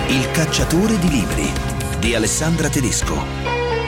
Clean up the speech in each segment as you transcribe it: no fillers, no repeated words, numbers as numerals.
Il cacciatore di libri di Alessandra Tedesco.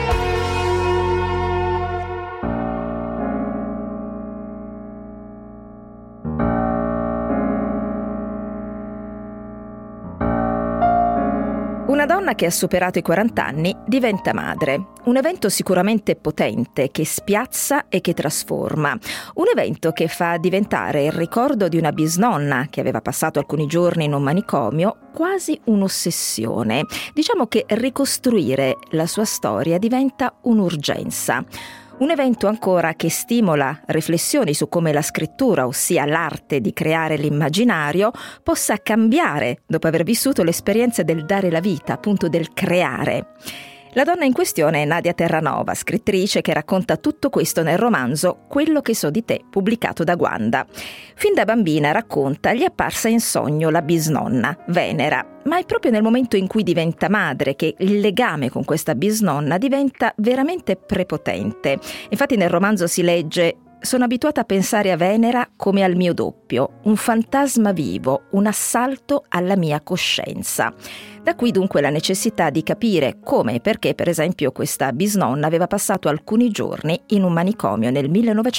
Una donna che ha superato i 40 anni diventa madre. Un evento sicuramente potente che spiazza e che trasforma. Un evento che fa diventare il ricordo di una bisnonna che aveva passato alcuni giorni in un manicomio quasi un'ossessione. Diciamo che ricostruire la sua storia diventa un'urgenza. Un evento ancora che stimola riflessioni su come la scrittura, ossia l'arte di creare l'immaginario, possa cambiare dopo aver vissuto l'esperienza del dare la vita, appunto del creare. La donna in questione è Nadia Terranova, scrittrice che racconta tutto questo nel romanzo Quello che so di te, pubblicato da Guanda. Fin da bambina, racconta, gli è apparsa in sogno la bisnonna, Venera, ma è proprio nel momento in cui diventa madre che il legame con questa bisnonna diventa veramente prepotente. Infatti nel romanzo si legge: sono abituata a pensare a Venera come al mio doppio, un fantasma vivo, un assalto alla mia coscienza. Da qui dunque la necessità di capire come e perché, per esempio, questa bisnonna aveva passato alcuni giorni in un manicomio nel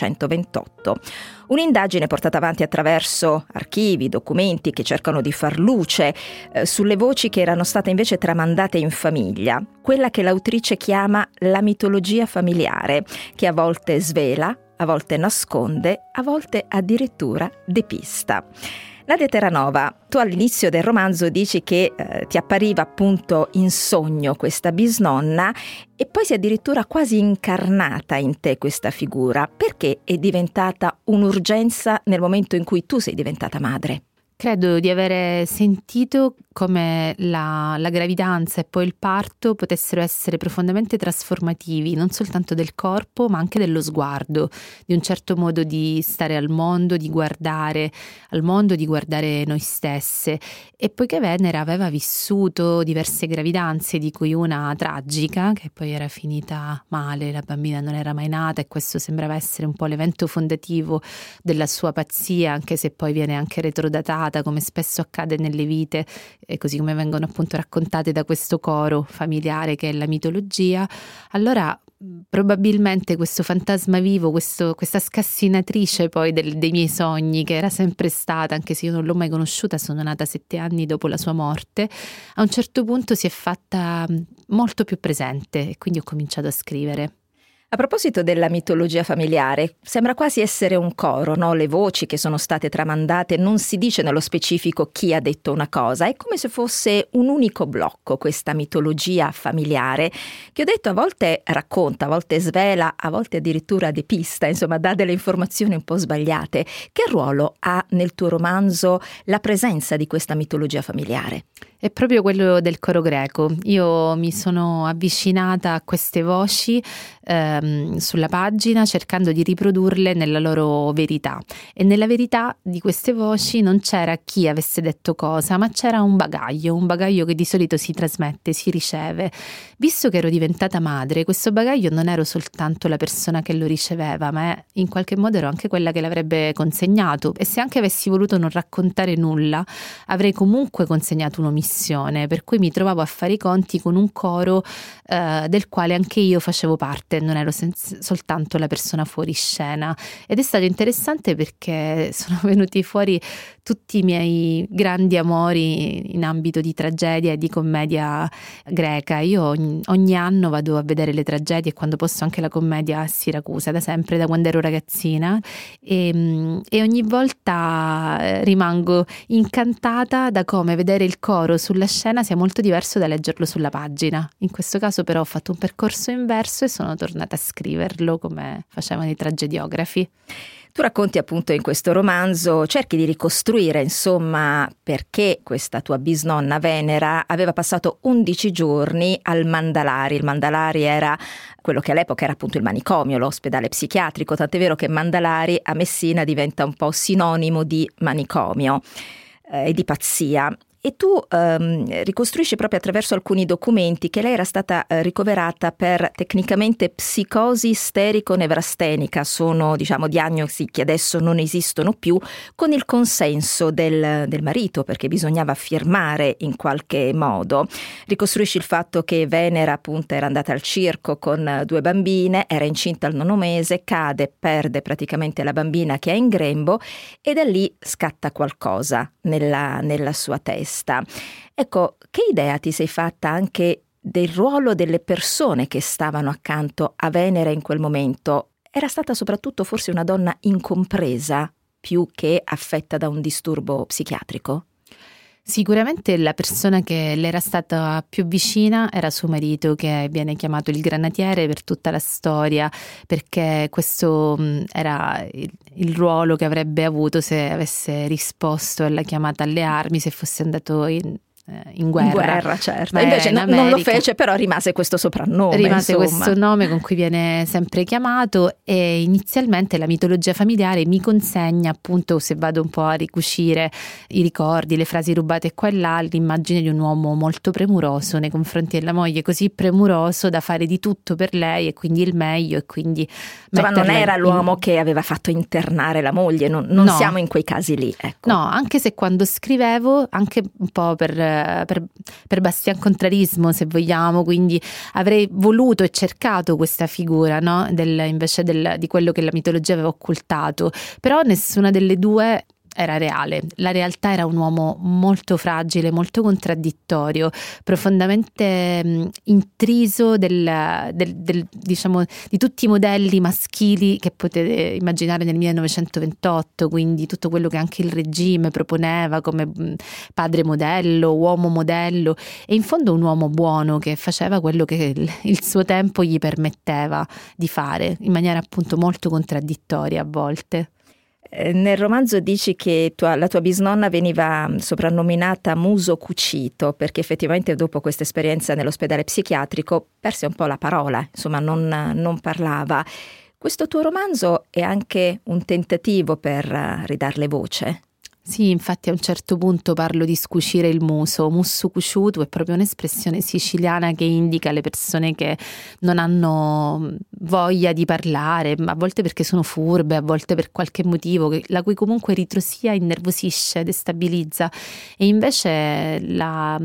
1928. Un'indagine portata avanti attraverso archivi, documenti che cercano di far luce sulle voci che erano state invece tramandate in famiglia, quella che l'autrice chiama la mitologia familiare, che a volte svela, a volte nasconde, a volte addirittura depista. Nadia Terranova, tu all'inizio del romanzo dici che ti appariva appunto in sogno questa bisnonna e poi si è addirittura quasi incarnata in te questa figura. Perché è diventata un'urgenza nel momento in cui tu sei diventata madre? Credo di avere sentito come la gravidanza e poi il parto potessero essere profondamente trasformativi, non soltanto del corpo ma anche dello sguardo, di un certo modo di stare al mondo, di guardare al mondo, di guardare noi stesse. E poiché Venera aveva vissuto diverse gravidanze, di cui una tragica, che poi era finita male, la bambina non era mai nata e questo sembrava essere un po' l'evento fondativo della sua pazzia, anche se poi viene anche retrodatata, come spesso accade nelle vite, e così come vengono appunto raccontate da questo coro familiare che è la mitologia. Allora probabilmente questo fantasma vivo, questa scassinatrice poi dei miei sogni, che era sempre stata, anche se io non l'ho mai conosciuta, sono nata 7 anni dopo la sua morte, a un certo punto si è fatta molto più presente e quindi ho cominciato a scrivere. A proposito della mitologia familiare, sembra quasi essere un coro, no? Le voci che sono state tramandate, non si dice nello specifico chi ha detto una cosa, è come se fosse un unico blocco questa mitologia familiare, che ho detto a volte racconta, a volte svela, a volte addirittura depista, insomma dà delle informazioni un po' sbagliate. Che ruolo ha nel tuo romanzo la presenza di questa mitologia familiare? È proprio quello del coro greco. Io mi sono avvicinata a queste voci sulla pagina cercando di riprodurle nella loro verità, e nella verità di queste voci non c'era chi avesse detto cosa, ma c'era un bagaglio che di solito si trasmette, si riceve. Visto che ero diventata madre, questo bagaglio non ero soltanto la persona che lo riceveva, ma in qualche modo ero anche quella che l'avrebbe consegnato, e se anche avessi voluto non raccontare nulla avrei comunque consegnato un'omissione, per cui mi trovavo a fare i conti con un coro del quale anche io facevo parte, non ero soltanto la persona fuori scena. Ed è stato interessante perché sono venuti fuori tutti i miei grandi amori in ambito di tragedia e di commedia greca. Io ogni anno vado a vedere le tragedie e quando posso anche la commedia a Siracusa, da sempre, da quando ero ragazzina, e ogni volta rimango incantata da come vedere il coro sulla scena sia molto diverso da leggerlo sulla pagina. In questo caso però ho fatto un percorso inverso e sono tornata a scriverlo come facevano i tragediografi. Tu racconti appunto in questo romanzo, cerchi di ricostruire insomma perché questa tua bisnonna Venera aveva passato 11 giorni al Mandalari. Il Mandalari era quello che all'epoca era appunto il manicomio, l'ospedale psichiatrico, tant'è vero che Mandalari a Messina diventa un po' sinonimo di manicomio e di pazzia. E tu ricostruisci proprio attraverso alcuni documenti che lei era stata ricoverata per tecnicamente psicosi isterico-nevrastenica, sono diagnosi che adesso non esistono più, con il consenso del marito, perché bisognava firmare in qualche modo. Ricostruisci il fatto che Venera appunto era andata al circo con 2 bambine, era incinta al 9° mese, cade, perde praticamente la bambina che è in grembo e da lì scatta qualcosa nella sua testa. Ecco, che idea ti sei fatta anche del ruolo delle persone che stavano accanto a Venera in quel momento? Era stata soprattutto forse una donna incompresa più che affetta da un disturbo psichiatrico? Sicuramente la persona che le era stata più vicina era suo marito, che viene chiamato il granatiere per tutta la storia, perché questo era il ruolo che avrebbe avuto se avesse risposto alla chiamata alle armi, se fosse andato in guerra. In guerra, certo. Ma invece non lo fece, America. però rimase questo soprannome. Rimase questo nome con cui viene sempre chiamato, e inizialmente la mitologia familiare mi consegna, appunto, se vado un po' a ricucire i ricordi, le frasi rubate qua e là, l'immagine di un uomo molto premuroso nei confronti della moglie, così premuroso da fare di tutto per lei e quindi il meglio, e quindi ma non era l'uomo che aveva fatto internare la moglie, non no. Siamo in quei casi lì, ecco. No, anche se quando scrivevo, anche un po' per Bastian Contrarismo, se vogliamo, quindi avrei voluto e cercato questa figura, no? Invece di quello che la mitologia aveva occultato, però nessuna delle due era reale. La realtà era un uomo molto fragile, molto contraddittorio, profondamente intriso diciamo, di tutti i modelli maschili che potete immaginare nel 1928, quindi tutto quello che anche il regime proponeva come padre modello, uomo modello, e in fondo un uomo buono che faceva quello che il suo tempo gli permetteva di fare, in maniera appunto molto contraddittoria a volte. Nel romanzo dici che la tua bisnonna veniva soprannominata muso cucito, perché effettivamente dopo questa esperienza nell'ospedale psichiatrico perse un po' la parola, insomma non parlava. Questo tuo romanzo è anche un tentativo per ridarle voce? Sì, infatti a un certo punto parlo di scucire il muso. Musso cuciuto è proprio un'espressione siciliana che indica le persone che non hanno voglia di parlare, a volte perché sono furbe, a volte per qualche motivo, la cui comunque ritrosia innervosisce, destabilizza. E invece la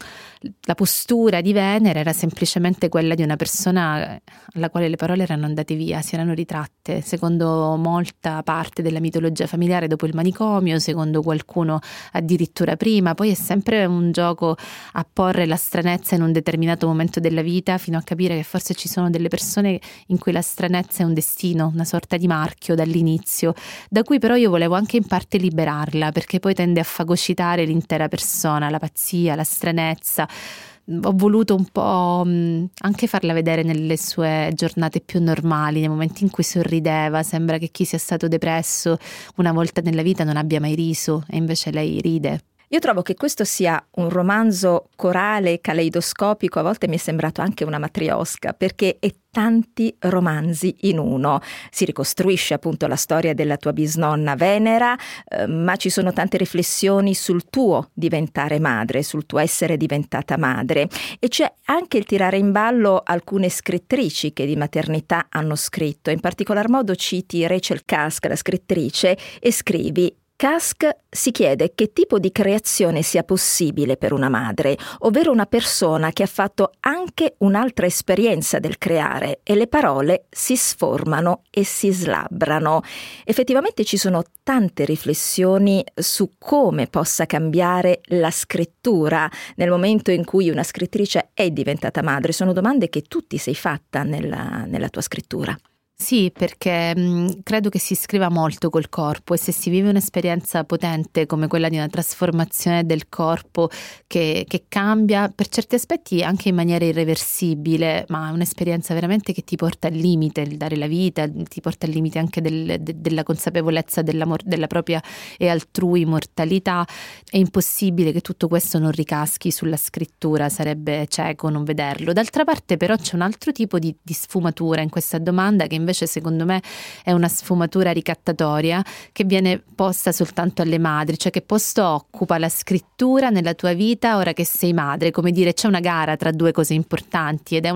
postura di Venera era semplicemente quella di una persona alla quale le parole erano andate via, si erano ritratte, secondo molta parte della mitologia familiare dopo il manicomio, secondo qualcuno addirittura prima. Poi è sempre un gioco a porre la stranezza in un determinato momento della vita, fino a capire che forse ci sono delle persone in cui la stranezza è un destino, una sorta di marchio dall'inizio, da cui però io volevo anche in parte liberarla, perché poi tende a fagocitare l'intera persona, la pazzia, la stranezza. Ho voluto un po' anche farla vedere nelle sue giornate più normali, nei momenti in cui sorrideva. Sembra che chi sia stato depresso una volta nella vita non abbia mai riso, e invece lei ride. Io trovo che questo sia un romanzo corale, caleidoscopico, a volte mi è sembrato anche una matriosca, perché è tanti romanzi in uno. Si ricostruisce appunto la storia della tua bisnonna Venera, ma ci sono tante riflessioni sul tuo diventare madre, sul tuo essere diventata madre, e c'è anche il tirare in ballo alcune scrittrici che di maternità hanno scritto. In particolar modo citi Rachel Cusk, la scrittrice, e scrivi: Cusk si chiede che tipo di creazione sia possibile per una madre, ovvero una persona che ha fatto anche un'altra esperienza del creare, e le parole si sformano e si slabbrano. Effettivamente ci sono tante riflessioni su come possa cambiare la scrittura nel momento in cui una scrittrice è diventata madre. Sono domande che tu ti sei fatta nella tua scrittura. Sì, perché credo che si scriva molto col corpo, e se si vive un'esperienza potente come quella di una trasformazione del corpo che cambia per certi aspetti anche in maniera irreversibile, ma è un'esperienza veramente che ti porta al limite, il dare la vita, ti porta al limite anche della consapevolezza della propria e altrui mortalità, è impossibile che tutto questo non ricaschi sulla scrittura, sarebbe cieco non vederlo. D'altra parte però c'è un altro tipo di sfumatura in questa domanda, che invece invece secondo me è una sfumatura ricattatoria che viene posta soltanto alle madri, cioè che posto occupa la scrittura nella tua vita ora che sei madre, come dire c'è una gara tra due cose importanti ed è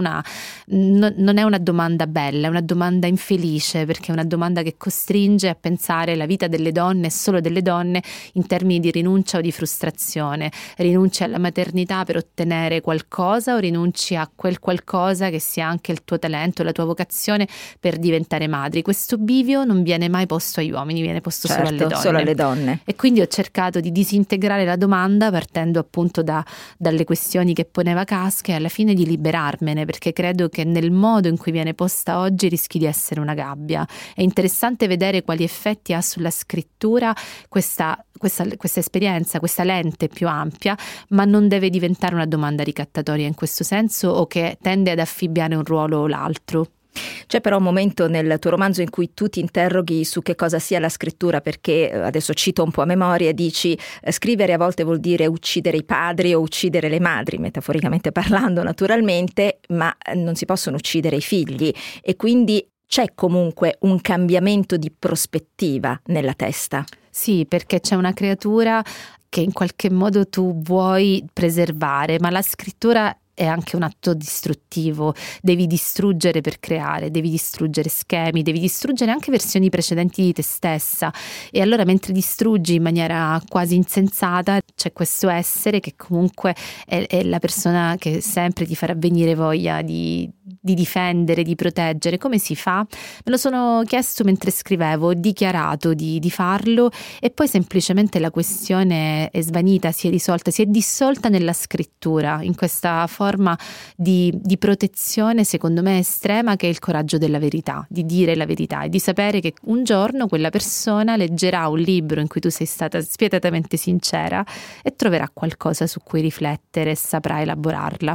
non è una domanda bella, è una domanda infelice, perché è una domanda che costringe a pensare la vita delle donne e solo delle donne in termini di rinuncia o di frustrazione. Rinunci alla maternità per ottenere qualcosa o rinunci a quel qualcosa che sia anche il tuo talento, la tua vocazione per diventare madri. Questo bivio non viene mai posto agli uomini, viene posto solo alle donne. E quindi ho cercato di disintegrare la domanda partendo appunto dalle questioni che poneva Casca e alla fine di liberarmene, perché credo che nel modo in cui viene posta oggi rischi di essere una gabbia. È interessante vedere quali effetti ha sulla scrittura questa esperienza, questa lente più ampia, ma non deve diventare una domanda ricattatoria in questo senso o che tende ad affibbiare un ruolo o l'altro. C'è però un momento nel tuo romanzo in cui tu ti interroghi su che cosa sia la scrittura, perché adesso cito un po' a memoria e dici scrivere a volte vuol dire uccidere i padri o uccidere le madri, metaforicamente parlando naturalmente, ma non si possono uccidere i figli e quindi c'è comunque un cambiamento di prospettiva nella testa. Sì, perché c'è una creatura che in qualche modo tu vuoi preservare, ma la scrittura è anche un atto distruttivo, devi distruggere per creare, devi distruggere schemi, devi distruggere anche versioni precedenti di te stessa e allora mentre distruggi in maniera quasi insensata c'è questo essere che comunque è la persona che sempre ti farà venire voglia di difendere, di proteggere. Come si fa? Me lo sono chiesto mentre scrivevo, ho dichiarato di farlo e poi semplicemente la questione è svanita, si è risolta, si è dissolta nella scrittura, in questa forma di protezione secondo me estrema che è il coraggio della verità, di dire la verità e di sapere che un giorno quella persona leggerà un libro in cui tu sei stata spietatamente sincera e troverà qualcosa su cui riflettere e saprà elaborarla.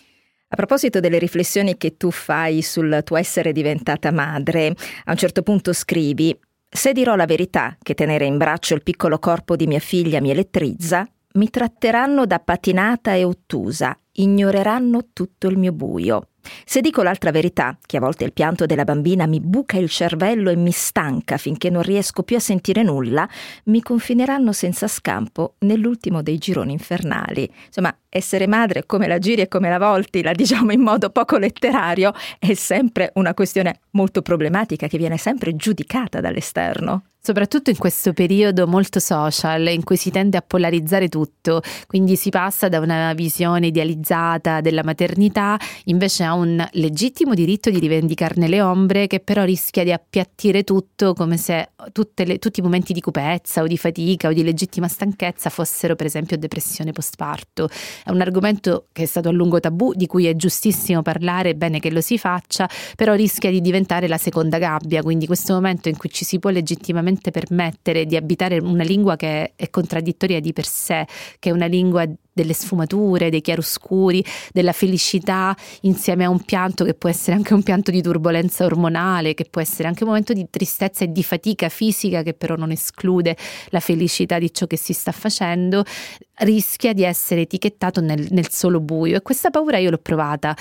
A proposito delle riflessioni che tu fai sul tuo essere diventata madre, a un certo punto scrivi: se dirò la verità che tenere in braccio il piccolo corpo di mia figlia mi elettrizza, mi tratteranno da patinata e ottusa, ignoreranno tutto il mio buio. Se dico l'altra verità, che a volte il pianto della bambina mi buca il cervello e mi stanca finché non riesco più a sentire nulla, mi confineranno senza scampo nell'ultimo dei gironi infernali. Insomma, essere madre, come la giri e come la volti, la diciamo in modo poco letterario, è sempre una questione molto problematica che viene sempre giudicata dall'esterno. Soprattutto in questo periodo molto social in cui si tende a polarizzare tutto, quindi si passa da una visione idealizzata della maternità invece a un legittimo diritto di rivendicarne le ombre che però rischia di appiattire tutto come se tutti i momenti di cupezza o di fatica o di legittima stanchezza fossero per esempio depressione postparto. È un argomento che è stato a lungo tabù, di cui è giustissimo parlare, è bene che lo si faccia, però rischia di diventare la seconda gabbia, quindi questo momento in cui ci si può legittimamente permettere di abitare una lingua che è contraddittoria di per sé, che è una lingua delle sfumature, dei chiaroscuri, della felicità insieme a un pianto che può essere anche un pianto di turbolenza ormonale, che può essere anche un momento di tristezza e di fatica fisica che però non esclude la felicità di ciò che si sta facendo, rischia di essere etichettato nel solo buio e questa paura io l'ho provata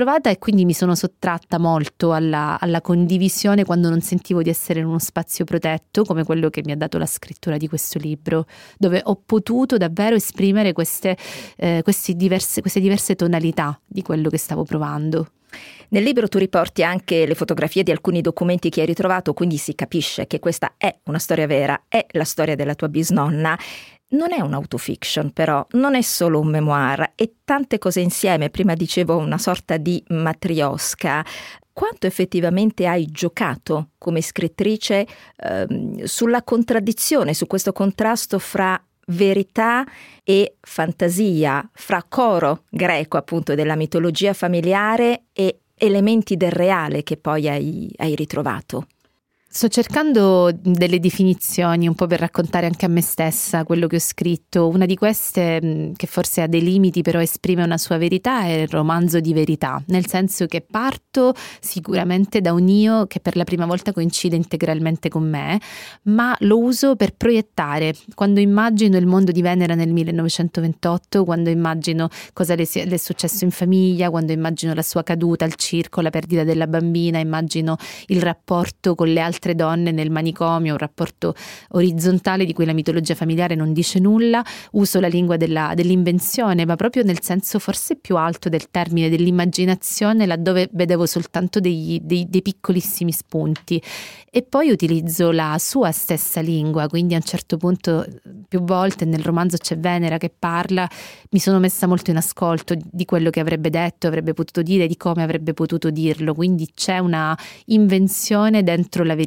e quindi mi sono sottratta molto alla condivisione quando non sentivo di essere in uno spazio protetto come quello che mi ha dato la scrittura di questo libro, dove ho potuto davvero esprimere queste diverse tonalità di quello che stavo provando. Nel libro tu riporti anche le fotografie di alcuni documenti che hai ritrovato, quindi si capisce che questa è una storia vera, è la storia della tua bisnonna. Non è un autofiction però, non è solo un memoir, è tante cose insieme. Prima dicevo una sorta di matriosca. Quanto effettivamente hai giocato come scrittrice sulla contraddizione, su questo contrasto fra verità e fantasia, fra coro greco appunto della mitologia familiare e elementi del reale che poi hai ritrovato? Sto cercando delle definizioni un po' per raccontare anche a me stessa quello che ho scritto. Una di queste, che forse ha dei limiti però esprime una sua verità, è il romanzo di verità, nel senso che parto sicuramente da un io che per la prima volta coincide integralmente con me, ma lo uso per proiettare. Quando immagino il mondo di Venera nel 1928, quando immagino cosa le è successo in famiglia, quando immagino la sua caduta al circo, la perdita della bambina, immagino il rapporto con le altre donne nel manicomio, un rapporto orizzontale di cui la mitologia familiare non dice nulla. Uso la lingua dell'invenzione, ma proprio nel senso forse più alto del termine, dell'immaginazione, laddove vedevo soltanto dei piccolissimi spunti. E poi utilizzo la sua stessa lingua, quindi a un certo punto, più volte nel romanzo c'è Venera che parla, mi sono messa molto in ascolto di quello che avrebbe detto, avrebbe potuto dire, di come avrebbe potuto dirlo, quindi c'è una invenzione dentro la verità.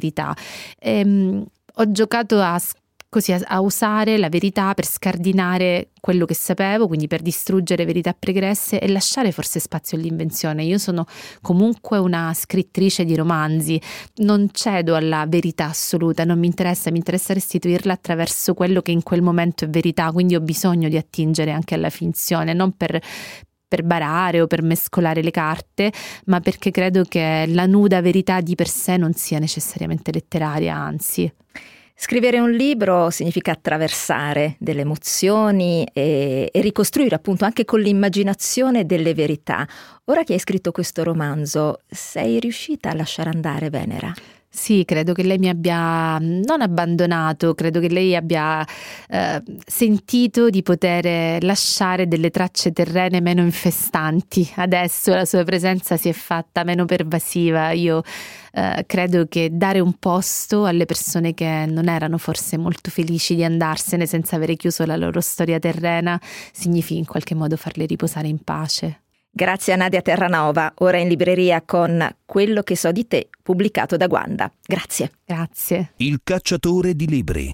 Ho giocato a usare la verità per scardinare quello che sapevo, quindi per distruggere verità pregresse e lasciare forse spazio all'invenzione. Io sono comunque una scrittrice di romanzi, non cedo alla verità assoluta, non mi interessa restituirla attraverso quello che in quel momento è verità, quindi ho bisogno di attingere anche alla finzione, non per barare o per mescolare le carte, ma perché credo che la nuda verità di per sé non sia necessariamente letteraria, anzi. Scrivere un libro significa attraversare delle emozioni e ricostruire appunto anche con l'immaginazione delle verità. Ora che hai scritto questo romanzo, sei riuscita a lasciare andare Venera? Sì, credo che lei mi abbia non abbandonato, credo che lei abbia sentito di poter lasciare delle tracce terrene meno infestanti. Adesso la sua presenza si è fatta meno pervasiva. Io credo che dare un posto alle persone che non erano forse molto felici di andarsene senza avere chiuso la loro storia terrena significa in qualche modo farle riposare in pace. Grazie a Nadia Terranova, ora in libreria con Quello che so di te, pubblicato da Guanda. Grazie. Grazie. Il cacciatore di libri.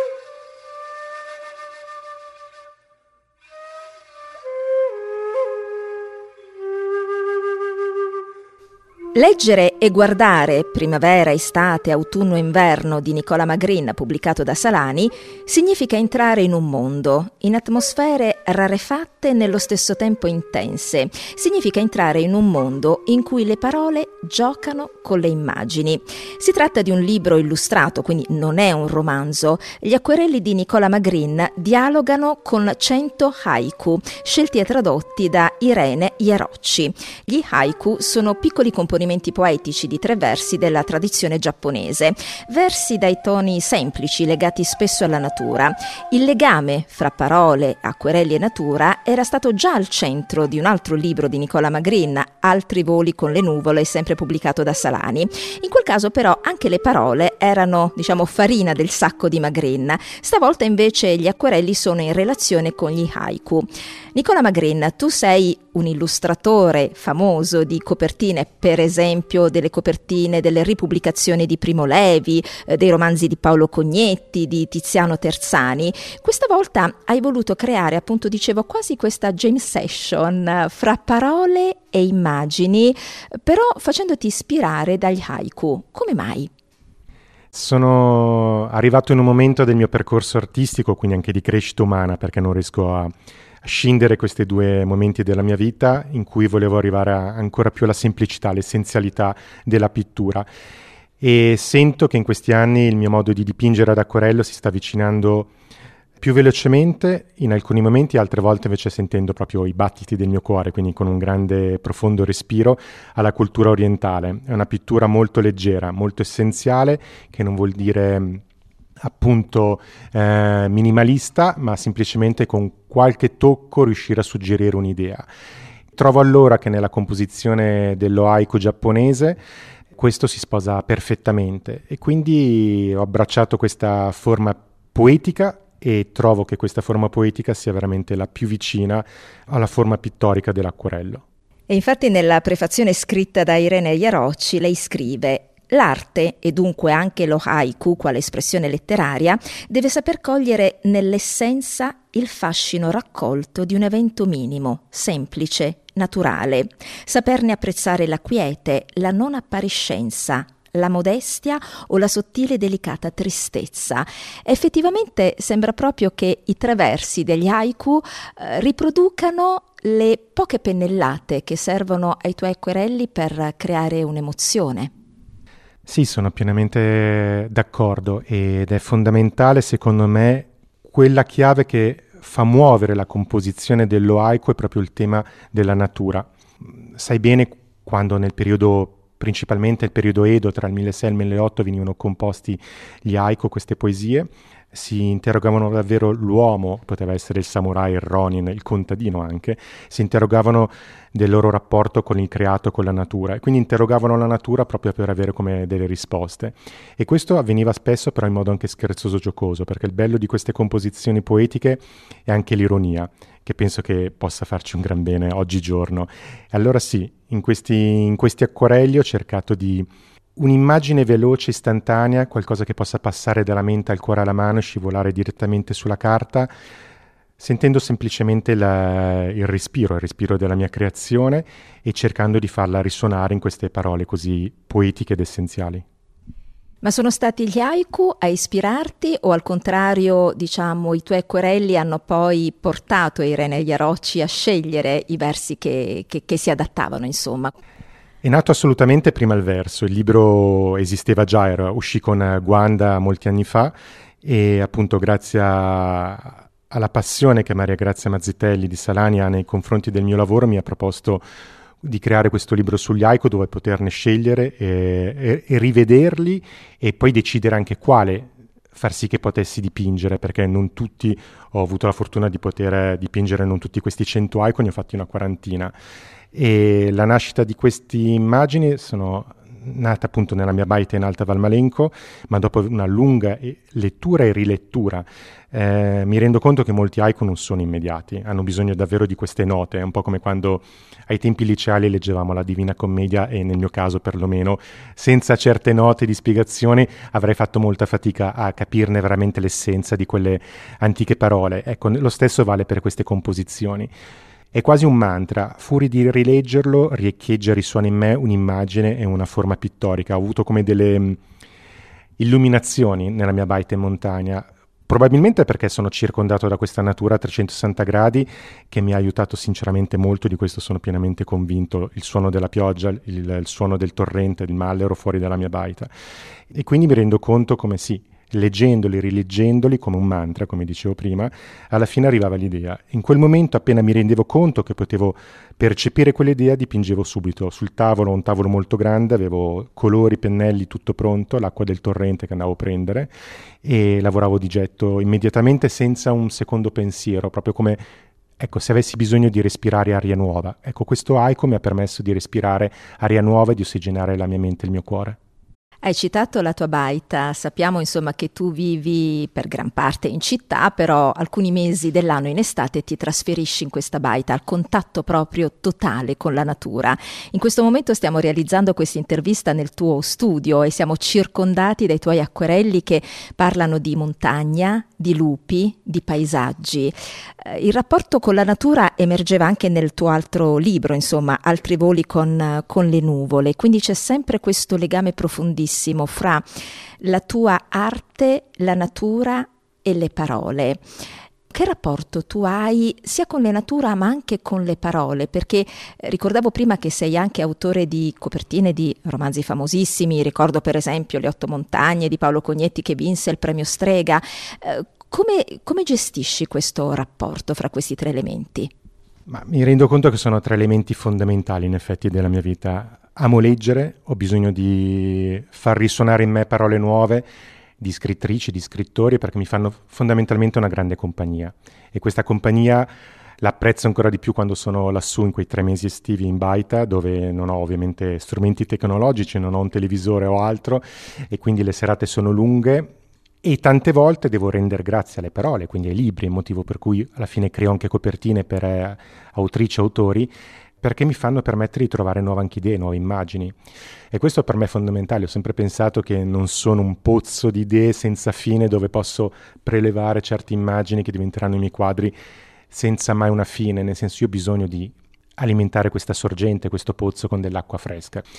Leggere e guardare Primavera, estate, autunno, inverno di Nicola Magrin, pubblicato da Salani, significa entrare in un mondo, in atmosfere rarefatte e nello stesso tempo intense. Significa entrare in un mondo in cui le parole giocano con le immagini. Si tratta di un libro illustrato, quindi non è un romanzo. Gli acquerelli di Nicola Magrin dialogano con 100 haiku, scelti e tradotti da Irene Jarocci. Gli haiku sono piccoli componimenti poetici di 3 versi della tradizione giapponese, versi dai toni semplici legati spesso alla natura. Il legame fra parole, acquerelli e natura era stato già al centro di un altro libro di Nicola Magrin, Altri voli con le nuvole, sempre pubblicato da Salani. In quel caso però anche le parole erano, farina del sacco di Magrin. Stavolta invece gli acquerelli sono in relazione con gli haiku. Nicola Magrin, tu sei un illustratore famoso di copertine, per esempio delle copertine delle ripubblicazioni di Primo Levi, dei romanzi di Paolo Cognetti, di Tiziano Terzani. Questa volta hai voluto creare, appunto dicevo, quasi questa jam session fra parole e immagini, però facendoti ispirare dagli haiku. Come mai? Sono arrivato in un momento del mio percorso artistico, quindi anche di crescita umana, perché non riesco a scindere questi 2 momenti della mia vita in cui volevo arrivare ancora più alla semplicità, all'essenzialità della pittura, e sento che in questi anni il mio modo di dipingere ad acquarello si sta avvicinando più velocemente in alcuni momenti, altre volte invece sentendo proprio i battiti del mio cuore, quindi con un grande profondo respiro alla cultura orientale. È una pittura molto leggera, molto essenziale, che non vuol dire appunto minimalista, ma semplicemente con qualche tocco riuscire a suggerire un'idea. Trovo allora che nella composizione dello haiku giapponese questo si sposa perfettamente, e quindi ho abbracciato questa forma poetica e trovo che questa forma poetica sia veramente la più vicina alla forma pittorica dell'acquarello. E infatti nella prefazione scritta da Irene Jarocci lei scrive: l'arte, e dunque anche lo haiku quale espressione letteraria, deve saper cogliere nell'essenza il fascino raccolto di un evento minimo, semplice, naturale, saperne apprezzare la quiete, la non appariscenza, la modestia o la sottile e delicata tristezza. Effettivamente sembra proprio che i 3 versi degli haiku riproducano le poche pennellate che servono ai tuoi acquerelli per creare un'emozione. Sì, sono pienamente d'accordo ed è fondamentale secondo me quella chiave che fa muovere la composizione dello haiku è proprio il tema della natura. Sai bene quando nel periodo, principalmente il periodo Edo, tra il 1600 e il 1800 venivano composti gli haiku, queste poesie, si interrogavano davvero l'uomo, poteva essere il samurai, il ronin, il contadino anche, si interrogavano del loro rapporto con il creato, con la natura, e quindi interrogavano la natura proprio per avere come delle risposte. E questo avveniva spesso però in modo anche scherzoso, giocoso, perché il bello di queste composizioni poetiche è anche l'ironia, che penso che possa farci un gran bene oggigiorno. E allora sì, in questi acquarelli ho cercato di un'immagine veloce, istantanea, qualcosa che possa passare dalla mente al cuore alla mano e scivolare direttamente sulla carta, sentendo semplicemente il respiro della mia creazione e cercando di farla risuonare in queste parole così poetiche ed essenziali. Ma sono stati gli haiku a ispirarti o al contrario, diciamo, i tuoi acquerelli hanno poi portato Irene Jarocci a scegliere i versi che si adattavano, insomma? È nato assolutamente prima il verso, il libro esisteva già, uscì con Guanda molti anni fa e appunto grazie alla passione che Maria Grazia Mazzitelli di Salani ha nei confronti del mio lavoro mi ha proposto di creare questo libro sugli haiku dove poterne scegliere e rivederli e poi decidere anche quale far sì che potessi dipingere, perché non tutti, ho avuto la fortuna di poter dipingere non tutti questi 100 haiku, ne ho fatti una quarantina. E la nascita di queste immagini sono nata appunto nella mia baita in Alta Valmalenco, ma dopo una lunga lettura e rilettura mi rendo conto che molti haiku non sono immediati, hanno bisogno davvero di queste note, è un po' come quando ai tempi liceali leggevamo la Divina Commedia e nel mio caso perlomeno senza certe note di spiegazione avrei fatto molta fatica a capirne veramente l'essenza di quelle antiche parole. Ecco, lo stesso vale per queste composizioni. È quasi un mantra, fuori di rileggerlo riecheggia e risuona in me un'immagine e una forma pittorica. Ho avuto come delle illuminazioni nella mia baita in montagna, probabilmente perché sono circondato da questa natura a 360 gradi che mi ha aiutato sinceramente molto, di questo sono pienamente convinto, il suono della pioggia, il suono del torrente, il mallero fuori dalla mia baita. E quindi mi rendo conto come sì, leggendoli, rileggendoli come un mantra, come dicevo prima, alla fine arrivava l'idea. In quel momento, appena mi rendevo conto che potevo percepire quell'idea, dipingevo subito. Sul tavolo, un tavolo molto grande, avevo colori, pennelli, tutto pronto, l'acqua del torrente che andavo a prendere e lavoravo di getto immediatamente senza un secondo pensiero, proprio come ecco, se avessi bisogno di respirare aria nuova. Ecco, questo haiku mi ha permesso di respirare aria nuova e di ossigenare la mia mente e il mio cuore. Hai citato la tua baita, sappiamo insomma che tu vivi per gran parte in città, però alcuni mesi dell'anno in estate ti trasferisci in questa baita, al contatto proprio totale con la natura. In questo momento stiamo realizzando questa intervista nel tuo studio e siamo circondati dai tuoi acquerelli che parlano di montagna, di lupi, di paesaggi. Il rapporto con la natura emergeva anche nel tuo altro libro, insomma, Altri voli con le nuvole, quindi c'è sempre questo legame profondissimo fra la tua arte, la natura e le parole. Che rapporto tu hai sia con la natura ma anche con le parole? Perché ricordavo prima che sei anche autore di copertine di romanzi famosissimi, ricordo per esempio Le 8 montagne di Paolo Cognetti che vinse il premio Strega. Come gestisci questo rapporto fra questi 3 elementi? Ma mi rendo conto che sono 3 elementi fondamentali in effetti della mia vita. Amo leggere, ho bisogno di far risuonare in me parole nuove di scrittrici, di scrittori, perché mi fanno fondamentalmente una grande compagnia. E questa compagnia l'apprezzo ancora di più quando sono lassù in quei 3 mesi estivi in baita, dove non ho ovviamente strumenti tecnologici, non ho un televisore o altro, e quindi le serate sono lunghe. E tante volte devo rendere grazie alle parole, quindi ai libri, motivo per cui alla fine creo anche copertine per autrici e autori, perché mi fanno permettere di trovare nuove anche idee, nuove immagini. E questo per me è fondamentale. Ho sempre pensato che non sono un pozzo di idee senza fine dove posso prelevare certe immagini che diventeranno i miei quadri senza mai una fine, nel senso io ho bisogno di alimentare questa sorgente, questo pozzo con dell'acqua fresca.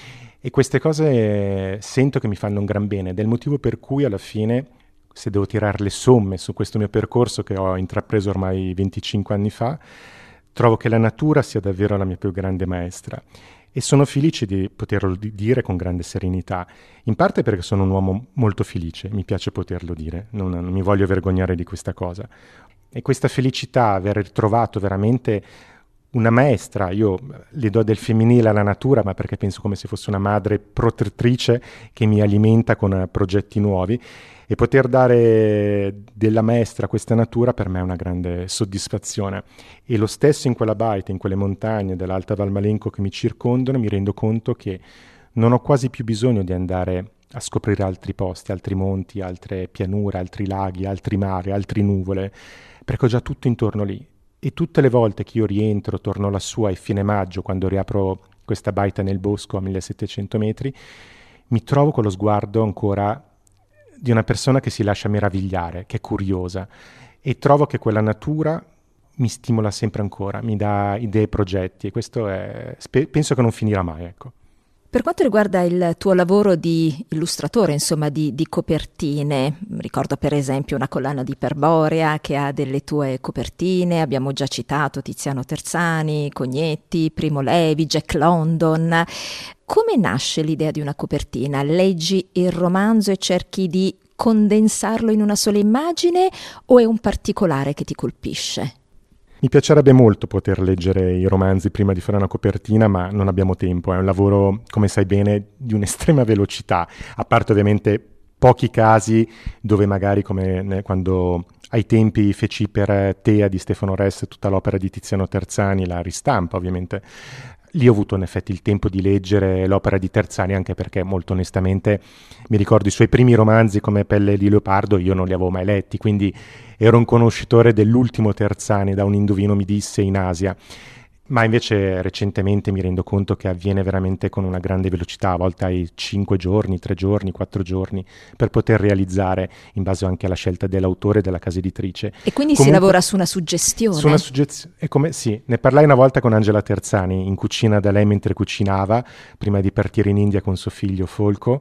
E queste cose sento che mi fanno un gran bene, ed è il motivo per cui alla fine, se devo tirare le somme su questo mio percorso che ho intrapreso ormai 25 anni fa, trovo che la natura sia davvero la mia più grande maestra. E sono felice di poterlo dire con grande serenità, in parte perché sono un uomo molto felice, mi piace poterlo dire, non mi voglio vergognare di questa cosa. E questa felicità, aver ritrovato veramente una maestra, io le do del femminile alla natura, ma perché penso come se fosse una madre protettrice che mi alimenta con progetti nuovi, e poter dare della maestra a questa natura per me è una grande soddisfazione. E lo stesso in quella baita, in quelle montagne dell'Alta Val Malenco che mi circondano, mi rendo conto che non ho quasi più bisogno di andare a scoprire altri posti, altri monti, altre pianure, altri laghi, altri mari, altre nuvole, perché ho già tutto intorno lì. E tutte le volte che io rientro, torno lassù a fine maggio, quando riapro questa baita nel bosco a 1700 metri, mi trovo con lo sguardo ancora di una persona che si lascia meravigliare, che è curiosa, e trovo che quella natura mi stimola sempre ancora, mi dà idee e progetti, e questo penso che non finirà mai, ecco. Per quanto riguarda il tuo lavoro di illustratore, insomma di copertine, ricordo per esempio una collana di Iperborea che ha delle tue copertine, abbiamo già citato Tiziano Terzani, Cognetti, Primo Levi, Jack London. Come nasce l'idea di una copertina? Leggi il romanzo e cerchi di condensarlo in una sola immagine, o è un particolare che ti colpisce? Mi piacerebbe molto poter leggere i romanzi prima di fare una copertina, ma non abbiamo tempo. È un lavoro, come sai bene, di un'estrema velocità, a parte ovviamente pochi casi dove magari, come quando ai tempi feci per Tea di Stefano Ress tutta l'opera di Tiziano Terzani, la ristampa ovviamente, lì ho avuto in effetti il tempo di leggere l'opera di Terzani, anche perché molto onestamente mi ricordo i suoi primi romanzi come Pelle di Leopardo, io non li avevo mai letti, quindi ero un conoscitore dell'ultimo Terzani, da un indovino mi disse, in Asia. Ma invece recentemente mi rendo conto che avviene veramente con una grande velocità, a volte hai 5 giorni, 3 giorni, 4 giorni per poter realizzare, in base anche alla scelta dell'autore e della casa editrice. E quindi comunque, si lavora su una suggestione? Su una suggestione, sì, ne parlai una volta con Angela Terzani, in cucina da lei mentre cucinava, prima di partire in India con suo figlio Folco,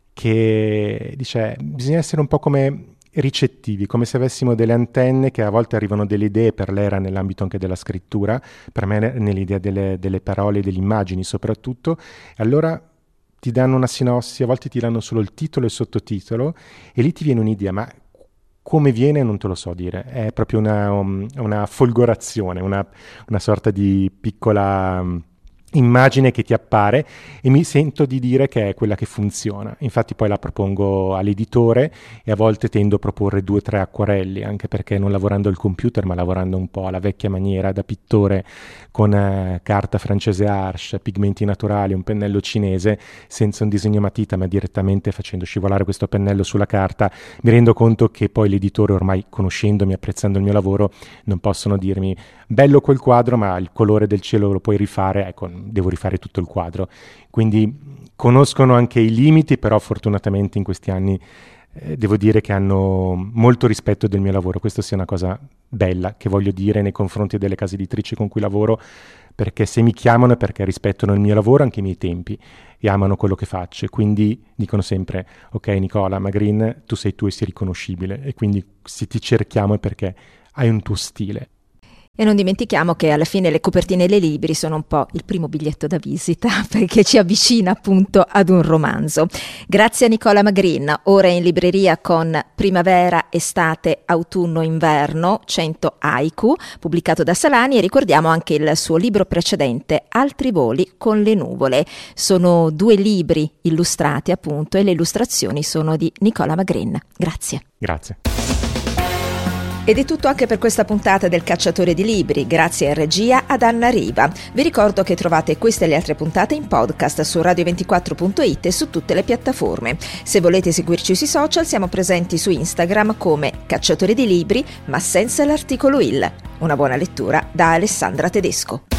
che dice, bisogna essere un po' come ricettivi, come se avessimo delle antenne che a volte arrivano delle idee, per lei era nell'ambito anche della scrittura, per me nell'idea delle parole e delle immagini soprattutto, e allora ti danno una sinossi, a volte ti danno solo il titolo e il sottotitolo e lì ti viene un'idea, ma come viene non te lo so dire, è proprio una folgorazione, una sorta di piccola immagine che ti appare, e mi sento di dire che è quella che funziona. Infatti poi la propongo all'editore e a volte tendo a proporre 2 o 3 acquarelli, anche perché non lavorando al computer ma lavorando un po' alla vecchia maniera da pittore, con carta francese Arches, pigmenti naturali, un pennello cinese, senza un disegno matita ma direttamente facendo scivolare questo pennello sulla carta, mi rendo conto che poi l'editore, ormai conoscendomi, apprezzando il mio lavoro, non possono dirmi bello quel quadro ma il colore del cielo lo puoi rifare, ecco, devo rifare tutto il quadro. Quindi conoscono anche i limiti, però fortunatamente in questi anni devo dire che hanno molto rispetto del mio lavoro. Questo sia una cosa bella che voglio dire nei confronti delle case editrici con cui lavoro, perché se mi chiamano è perché rispettano il mio lavoro, anche i miei tempi, e amano quello che faccio, e quindi dicono sempre ok Nicola Magrin, tu sei tu e sei riconoscibile, e quindi se ti cerchiamo è perché hai un tuo stile. E non dimentichiamo che alla fine le copertine dei libri sono un po' il primo biglietto da visita, perché ci avvicina appunto ad un romanzo. Grazie a Nicola Magrin, ora in libreria con Primavera, Estate, Autunno, Inverno, 100 haiku, pubblicato da Salani, e ricordiamo anche il suo libro precedente, Altri voli con le nuvole. Sono 2 libri illustrati appunto, e le illustrazioni sono di Nicola Magrin. Grazie. Grazie. Ed è tutto anche per questa puntata del Cacciatore di Libri, grazie in regia ad Anna Riva. Vi ricordo che trovate queste e le altre puntate in podcast su radio24.it e su tutte le piattaforme. Se volete seguirci sui social, siamo presenti su Instagram come Cacciatore di Libri, ma senza l'articolo il. Una buona lettura da Alessandra Tedesco.